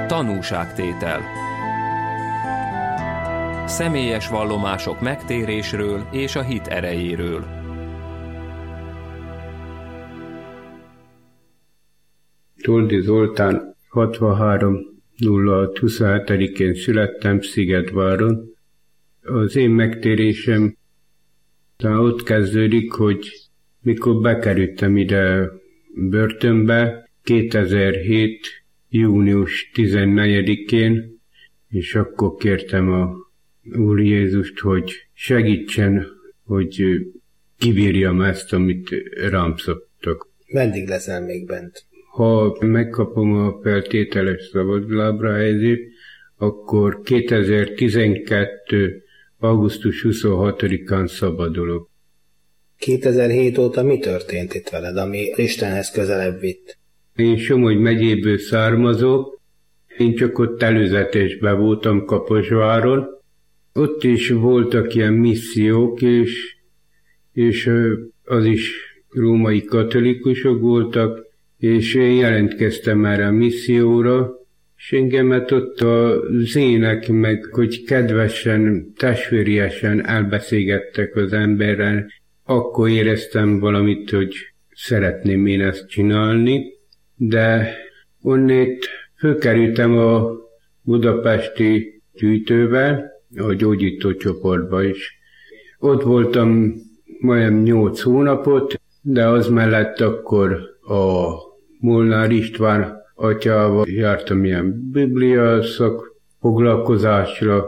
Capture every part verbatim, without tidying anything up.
Tanúságtétel. Személyes vallomások megtérésről és a hit erejéről. Toldi Zoltán, hatvanhárom nulla hat huszonhetedikén születtem Szigetváron. Az én megtérésem ott kezdődik, hogy mikor bekerültem ide börtönbe kétezer-hét június tizennegyedikén, és akkor kértem a Úr Jézust, hogy segítsen, hogy kibírjam ezt, amit rám szoktak. Meddig leszel még bent? Ha megkapom a feltételes szabadlábra helyezést, akkor kétezer-tizenkettő augusztus huszonhatodikán szabadulok. kétezer-hét óta mi történt itt veled, ami Istenhez közelebb vitt? Én Somogy megyéből származok, én csak ott előzetesben voltam Kaposváron. Ott is voltak ilyen missziók, és, és az is római katolikusok voltak, és én jelentkeztem erre a misszióra, és engemet ott az ének meg, hogy kedvesen, testvériesen elbeszélgettek az emberrel, akkor éreztem valamit, hogy szeretném én ezt csinálni, de onnét fölkerültem a budapesti gyűjtőbe, a gyógyító csoportba is. Ott voltam majdnem nyolc hónapot, de az mellett akkor a Molnár István atyával jártam ilyen biblia szakfoglalkozásra,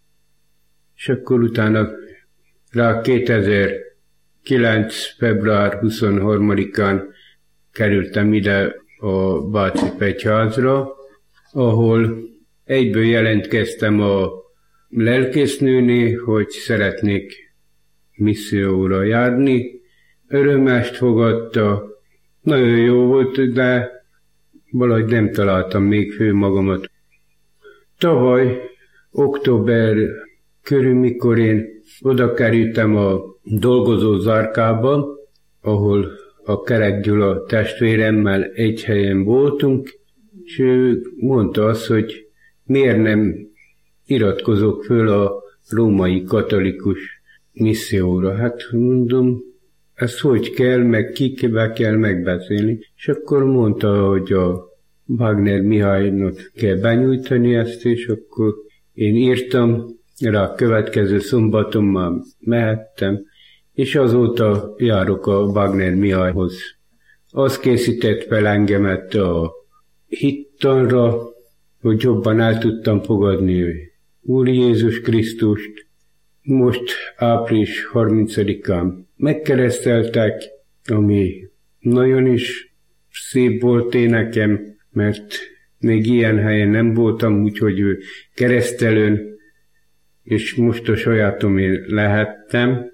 és akkor utána rá kétezer-kilenc február huszonharmadikán kerültem ide a Váci Egyházra, ahol egyből jelentkeztem a lelkésznőné, hogy szeretnék misszióra járni. Örömest fogadta, nagyon jó volt, de valahogy nem találtam még fő magamat. Tavaly, október körül, mikor én oda kerültem a dolgozó zárkába, ahol a Kerek Gyula testvéremmel egy helyen voltunk, és ő mondta azt, hogy miért nem iratkozok föl a római katolikus misszióra. Hát mondom, ezt hogy kell, meg kikbe kell megbeszélni. És akkor mondta, hogy a Wagner Mihálynak kell benyújtani ezt, és akkor én írtam, rá a következő szombaton már mehettem, és azóta járok a Wagner Mihályhoz. Az készített fel engemet a hittanra, hogy jobban el tudtam fogadni Úr Jézus Krisztust. Most április harmincadikán megkereszteltek, ami nagyon is szép volt én nekem, mert még ilyen helyen nem voltam, úgyhogy ő keresztelőn, és most a sajátomért lehettem.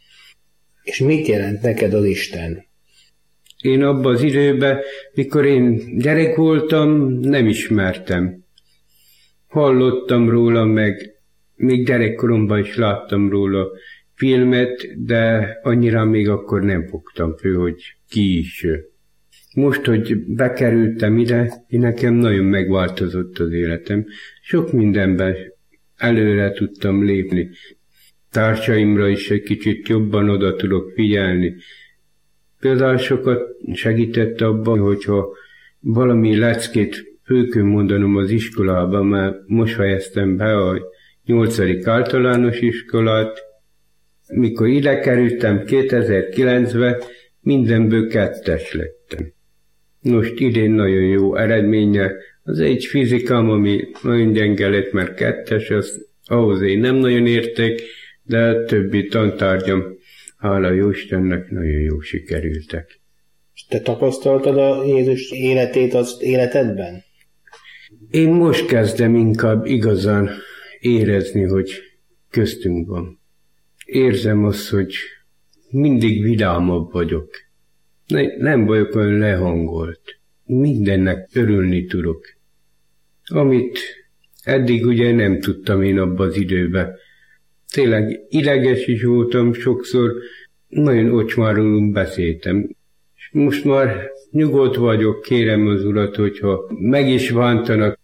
És mit jelent neked az Isten? Én abban az időben, mikor én gyerek voltam, nem ismertem. Hallottam róla, meg még gyerekkoromban is láttam róla filmet, de annyira még akkor nem fogtam fő, hogy ki is. Most, hogy bekerültem ide, én nekem nagyon megváltozott az életem. Sok mindenben előre tudtam lépni. Társaimra is egy kicsit jobban oda tudok figyelni. Például sokat segített abban, hogyha valami leckét föl kell mondanom az iskolában, mert most fejeztem be a nyolcadik általános iskolát. Mikor ide kerültem kétezer-kilencben, mindenből kettes lettem. Most idén nagyon jó eredménye. Az egy fizikám, ami nagyon gyenge lett, mert kettes, az, ahhoz én nem nagyon értek, de a többi tantárgyam, hála jó Istennek, nagyon jó sikerültek. És te tapasztaltad a Jézus életét az életedben? Én most kezdem inkább igazán érezni, hogy köztünk van. Érzem azt, hogy mindig vidámabb vagyok. Ne, nem vagyok olyan lehangolt. Mindennek örülni tudok. Amit eddig ugye nem tudtam én abban az időben. Tényleg ideges is voltam sokszor, nagyon ocsmárulunk beszéltem. Most már nyugodt vagyok, kérem az Urat, hogyha meg is bántanak,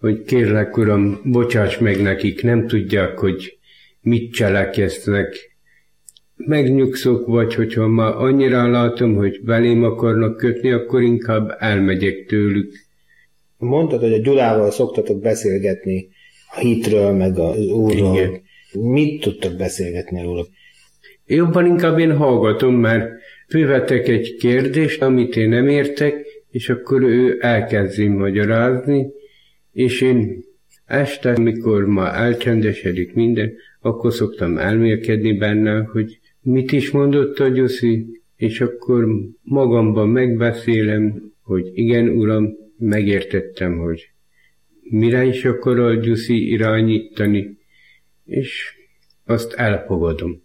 hogy kérlek uram, bocsáss meg nekik, nem tudják, hogy mit cselekeznek. Megnyugszok, vagy hogyha már annyira látom, hogy belém akarnak kötni, akkor inkább elmegyek tőlük. Mondtad, hogy a Gyulával szoktatok beszélgetni a hitről, meg az Úrról. Igen. Mit tudtok beszélgetni róla? Jobban inkább én hallgatom, mert fölvetek egy kérdést, amit én nem értek, és akkor ő elkezdi magyarázni, és én este, amikor már elcsendesedik minden, akkor szoktam elmélkedni benne, hogy mit is mondott a Gyuszi, és akkor magamban megbeszélem, hogy igen, uram, megértettem, hogy mire is akar a Gyuszi irányítani, és azt elfogadom.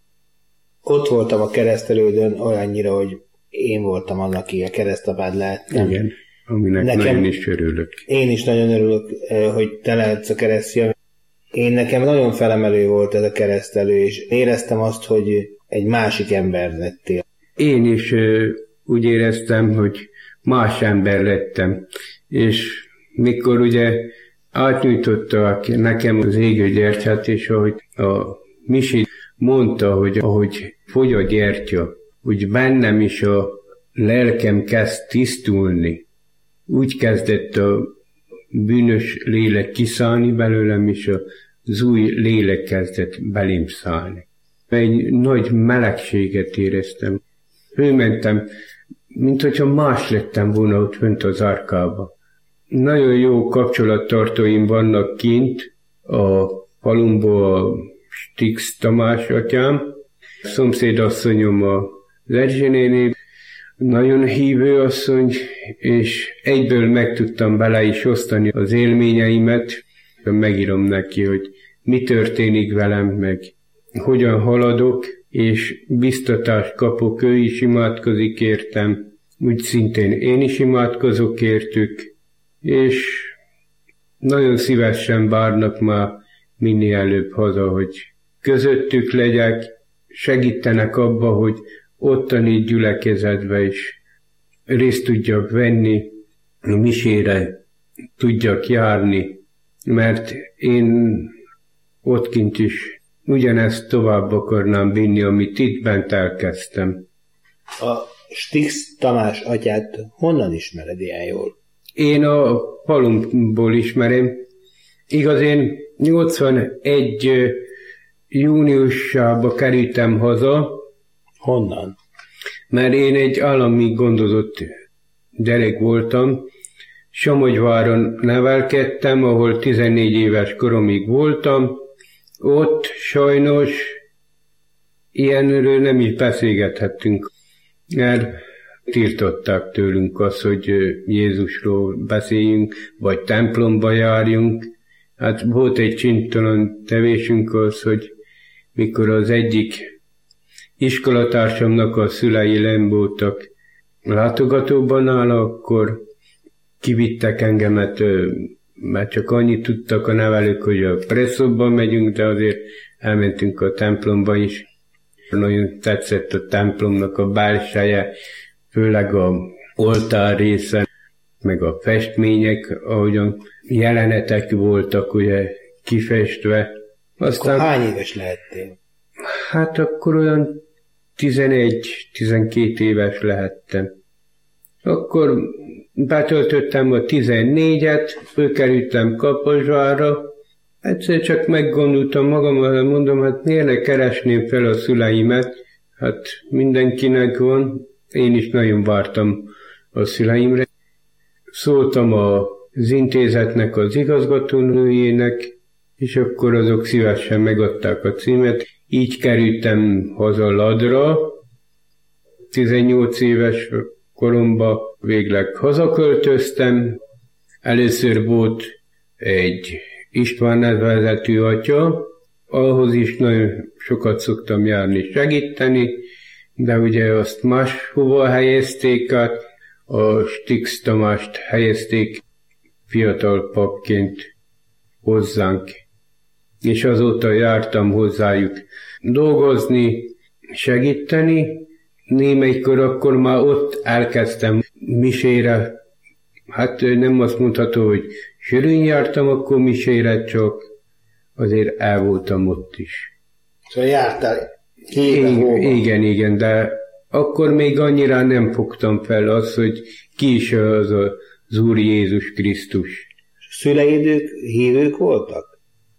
Ott voltam a keresztelődön olyannyira, hogy én voltam annak, aki a keresztapád lehettem. Igen, aminek nekem, nagyon is örülök. Én is nagyon örülök, hogy te lehetsz a keresztje. Én nekem nagyon felemelő volt ez a keresztelő, és éreztem azt, hogy egy másik ember lettél. Én is uh, úgy éreztem, hogy más ember lettem, és mikor ugye átnyújtotta nekem az égő gyertyát, és ahogy a Misi mondta, hogy ahogy fogy a gyertya, úgy bennem is a lelkem kezd tisztulni. Úgy kezdett a bűnös lélek kiszállni belőlem, és az új lélek kezdett belém szállni. Egy nagy melegséget éreztem. Fölmentem, mint hogyha más lettem volna ott fönt az árkába. Nagyon jó kapcsolattartóim vannak kint, a falumból a Stix Tamás atyám, a szomszédasszonyom a Erzsé néni, nagyon hívő asszony, és egyből meg tudtam bele is osztani az élményeimet. Megírom neki, hogy mi történik velem, meg hogyan haladok, és biztatást kapok, ő is imádkozik értem, úgy szintén én is imádkozok értük, és nagyon szívesen várnak már minél előbb haza, hogy közöttük legyek, segítenek abba, hogy ottani gyülekezetbe is részt tudjak venni, a misére tudjak járni, mert én ott kint is ugyanezt tovább akarnám vinni, amit itt bent elkezdtem. A Stix Tamás atyát honnan ismered ilyen jól? Én a falumból ismerem. Igaz, én nyolcvanegy júniusába kerültem haza. Honnan? Mert én egy állami gondozott gyerek voltam. Somogyváron nevelkedtem, ahol tizennégy éves koromig voltam. Ott sajnos ilyenről nem is beszélgethettünk, mert tiltották tőlünk azt, hogy Jézusról beszéljünk, vagy templomba járjunk. Hát volt egy csintalan tevésünk az, hogy mikor az egyik iskolatársamnak a szülei lenn voltak látogatóban áll, akkor kivittek engemet, mert csak annyit tudtak a nevelők, hogy a presszóban megyünk, de azért elmentünk a templomba is. Nagyon tetszett a templomnak a belseje, főleg a oltár része, meg a festmények, ahogyan jelenetek voltak ugye kifestve. Aztán, akkor hány éves lehettél? Hát akkor olyan tizenegy-tizenkét éves lehettem. Akkor betöltöttem a tizennégyet, fölkerültem Kaposvárra. Egyszer csak meggondoltam magammal, mondom, hát miért ne keresném fel a szüleimet? Hát mindenkinek van, én is nagyon vártam a szüleimre. Szóltam az intézetnek az igazgatónőjének, és akkor azok szívesen megadták a címet. Így kerültem haza Ladra, tizennyolc éves koromban végleg hazaköltöztem. Először volt egy István nevezetű atya, ahhoz is nagyon sokat szoktam járni, segíteni, de ugye azt máshova helyezték át, a Stix Tamást helyezték fiatal papként hozzánk, és azóta jártam hozzájuk dolgozni, segíteni. Némelykor akkor már ott elkezdtem misére hát nem azt mondható, hogy sűrűn jártam akkor misére, csak azért el voltam ott is. Szóval jártál igen, igen, igen, de akkor még annyira nem fogtam fel az, hogy ki is az az Úr Jézus Krisztus. Szüleid hívők voltak?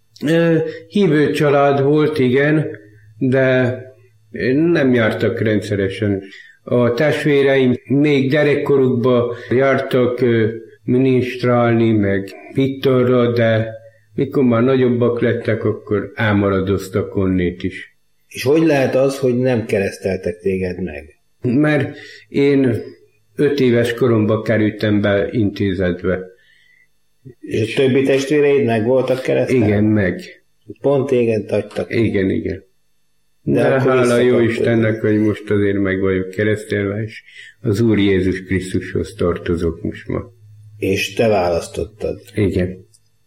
Hívő család volt, igen, de nem jártak rendszeresen. A testvéreim még gyerekkorukban jártak minisztrálni, meg Viktorra, de mikor már nagyobbak lettek, akkor elmaradoztak onnét is. És hogy lehet az, hogy nem kereszteltek téged meg? Mert én öt éves koromban kerültem be intézetbe. És a többi testvéreid meg voltak keresztelve? Igen, meg. Pont téged hagytak. Igen, igen. De, De hála jó Istennek, hogy most azért meg vagyok keresztelve, és az Úr Jézus Krisztushoz tartozok most ma. És te választottad. Igen.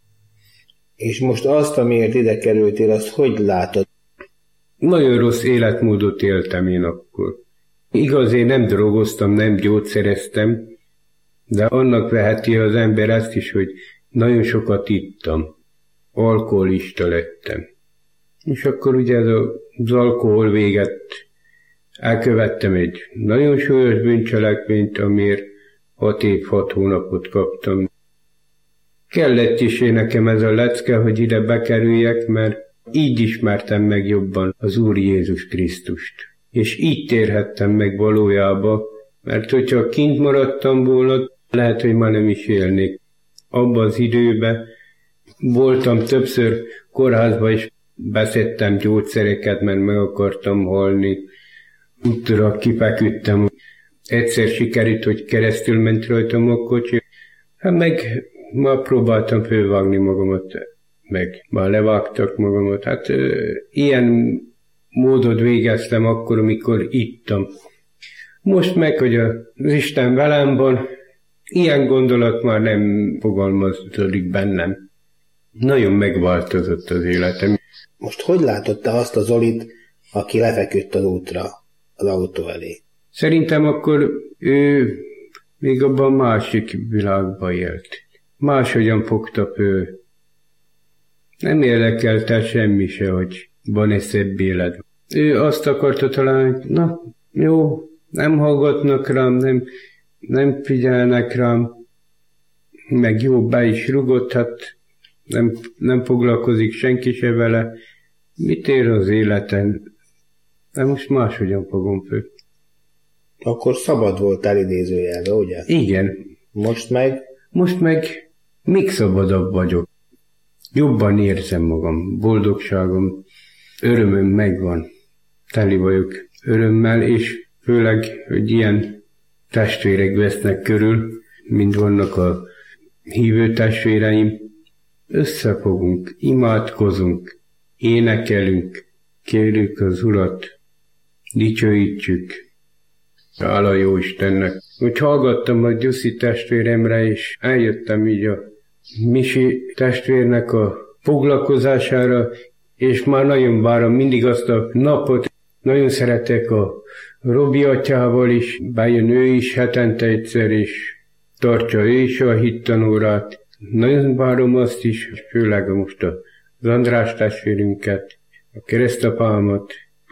És most azt, amiért ide kerültél, azt hogy látod? Nagyon rossz életmódot éltem én akkor. Igaz, én nem drogoztam, nem gyógyszereztem, de annak veheti az ember ezt is, hogy nagyon sokat ittam. Alkoholista lettem. És akkor ugye ez az alkohol véget elkövettem egy nagyon súlyos bűncselekményt, amiért hat év, hat hónapot kaptam. Kellett is én nekem ez a lecke, hogy ide bekerüljek, mert így ismertem meg jobban az Úr Jézus Krisztust. És így térhettem meg valójában, mert hogyha kint maradtam volna, lehet, hogy már nem is élnék. Abban az időben voltam többször kórházban, és beszedtem gyógyszereket, mert meg akartam halni. Útra kifeküdtem. Egyszer sikerült, hogy keresztül ment rajtam a kocsi. Hát meg ma próbáltam fölvágni magamat, meg már levágtak magamat. Hát ö, ilyen módot végeztem akkor, amikor ittam. Most meg, hogy az Isten velem van, ilyen gondolat már nem fogalmazódik bennem. Nagyon megváltozott az életem. Most hogy látod te azt a Zolit, aki lefeküdt az útra, az autó elé? Szerintem akkor ő még abban másik világban élt. Máshogyan fogta ő. Nem érdekelte semmi se, hogy van-e szebb élet. Ő azt akarta talán, hogy na, jó, nem hallgatnak rám, nem, nem figyelnek rám, meg jó, be is rugott, hát nem, nem foglalkozik senki se vele. Mit ér az életen? De most máshogyan fogom föl. Akkor szabad voltál idézőjelve, ugye? Igen. Most meg? Most meg még szabadabb vagyok. Jobban érzem magam, boldogságom, örömöm megvan. Teli vagyok örömmel, és főleg, hogy ilyen testvérek vesznek körül, mint vannak a hívő testvéreim. Összefogunk, imádkozunk, énekelünk, kérjük az Urat, dicsőítsük. Hála jó Istennek. Hogy hallgattam a Gyuszi testvéremre, és eljöttem így a Misi testvérnek a foglalkozására, és már nagyon várom mindig azt a napot. Nagyon szeretek a Robi atyával is, bejön ő is hetente egyszer, és tartsa ő is a hittanórát. Nagyon várom azt is, főleg most az András testvérünket, a keresztapámat,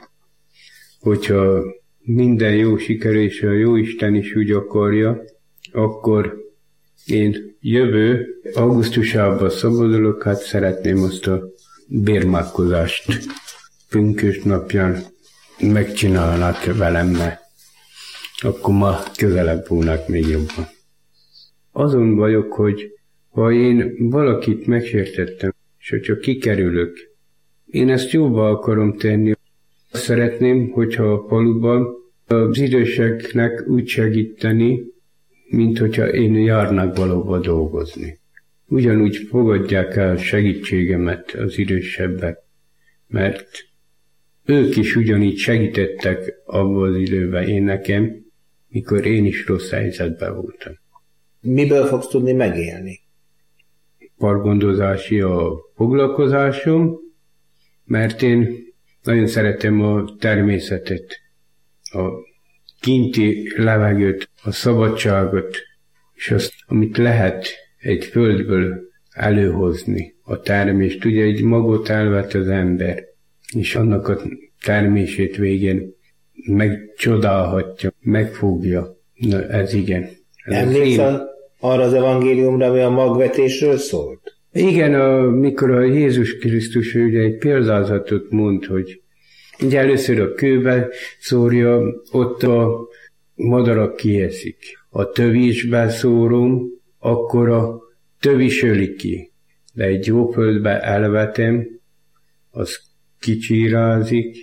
hogyha minden jó sikerül, és a Jóisten is úgy akarja, akkor én jövő augusztusában szabadulok, hát szeretném azt a bérmálkozást pünkös napján megcsinálnak velem, mert akkor ma közelebb volnak még jobban. Azon vagyok, hogy ha én valakit megsértettem, és hogyha kikerülök, én ezt jóba akarom tenni. Azt szeretném, hogyha a faluban az időseknek úgy segíteni, mint hogyha én járnak valahova dolgozni. Ugyanúgy fogadják el segítségemet az idősebbek, mert ők is ugyanígy segítettek abban az időben én nekem, mikor én is rossz helyzetben voltam. Miből fogsz tudni megélni? Pargondozási a foglalkozásom, mert én nagyon szeretem a természetet, a kinti levegőt, a szabadságot, és és azt, amit lehet egy földből előhozni, a termést. Ugye egy magot elvet az ember, és annak a termését végén megcsodálhatja, megfogja. Na, ez igen. Emlékszel arra az evangéliumra, ami a magvetésről szólt? Igen, amikor a Jézus Krisztus ugye egy példázatot mond, hogy ugye először a kőbe szórja, ott a madarak kieszik. A tövésbe szórom, akkor a tövis öli ki. De egy jó földbe elvetem, az kicsírázik,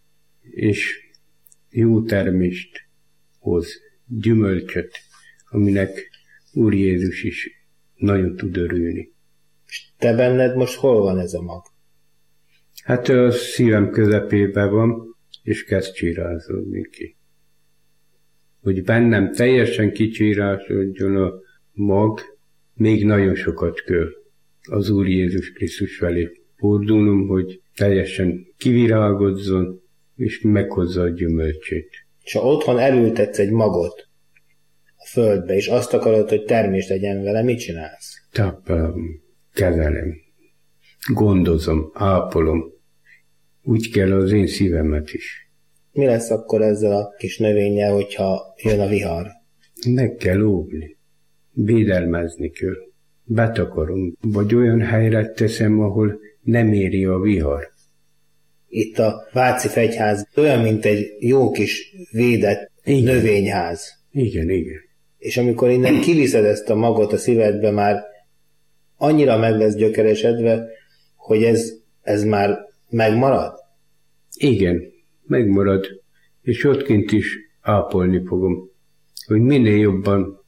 és jó termést hoz, gyümölcsöt, aminek Úr Jézus is nagyon tud örülni. És te benned most hol van ez a mag? Hát a szívem közepében van, és kezd csírázódni ki. Hogy bennem teljesen kicsírázódjon a mag, még nagyon sokat kell az Úr Jézus Krisztus felé fordulnom, hogy teljesen kivirágozzon, és meghozza a gyümölcsét. És ha otthon elültetsz egy magot a földbe, és azt akarod, hogy termést legyen vele, mit csinálsz? Táplálom, kezelem, gondozom, ápolom. Úgy kell az én szívemet is. Mi lesz akkor ezzel a kis növényel, hogyha jön a vihar? Meg kell óvni, védelmezni kell. Betakarom, vagy olyan helyre teszem, ahol nem éri a vihar. Itt a Váci Fegyház olyan, mint egy jó kis védett igen. növényház. Igen, igen. És amikor innen kiviszed ezt a magot a szívedbe, már annyira meg lesz gyökeresedve, hogy ez, ez már megmarad? Igen, megmarad. És ott kint is ápolni fogom, hogy minél jobban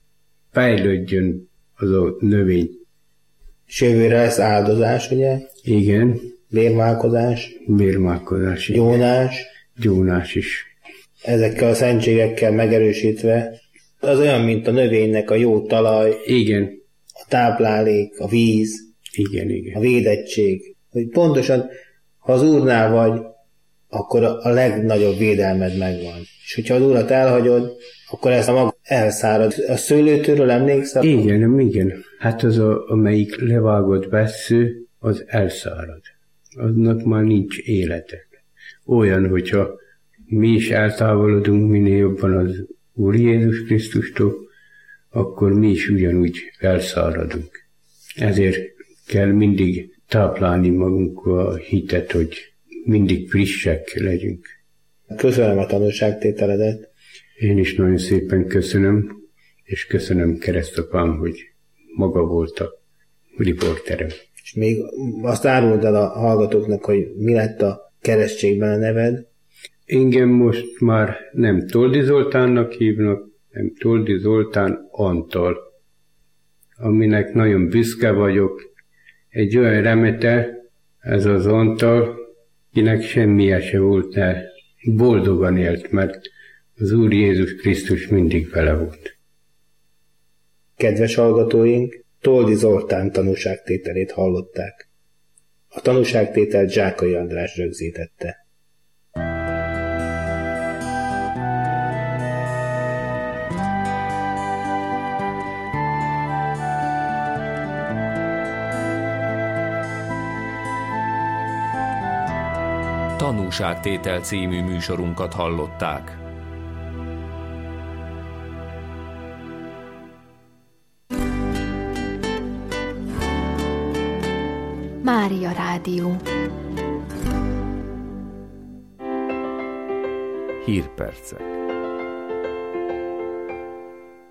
fejlődjön az a növény. És jövőre lesz áldozás, ugye? Igen. Bérmálkozás. Bérmálkozás. Gyónás. Gyónás is. Ezekkel a szentségekkel megerősítve. Az olyan, mint a növénynek a jó talaj. Igen. A táplálék, a víz. Igen, igen. A védettség. Hogy pontosan, ha az Úrnál vagy, akkor a legnagyobb védelmed megvan. És hogyha az Úrat elhagyod, akkor ezt a maga elszárad. A szőlőtőről emlékszel? Igen, igen. Hát az, a, amelyik levágott vessző, az elszárad. Aznak már nincs élete. Olyan, hogyha mi is eltávolodunk minél jobban az Úr Jézus Krisztustól, akkor mi is ugyanúgy elszáradunk. Ezért kell mindig táplálni magunkba a hitet, hogy mindig frissek legyünk. Köszönöm a tanúságtételedet. Én is nagyon szépen köszönöm, és köszönöm keresztapám, hogy maga volt a riporterem. És még azt áruld el a hallgatóknak, hogy mi lett a keresztségben a neved? Engem most már nem Toldi Zoltánnak hívnak, nem Toldi Zoltán Antal, aminek nagyon büszke vagyok. Egy olyan remete, ez az Antal, kinek semmije se volt, de boldogan élt, mert az Úr Jézus Krisztus mindig vele volt. Kedves hallgatóink, Toldi Zoltán tanúságtételét hallották. A tanúságtételt Zsákai András rögzítette. Tanúságtétel című műsorunkat hallották. Mária Rádió. Hírpercek.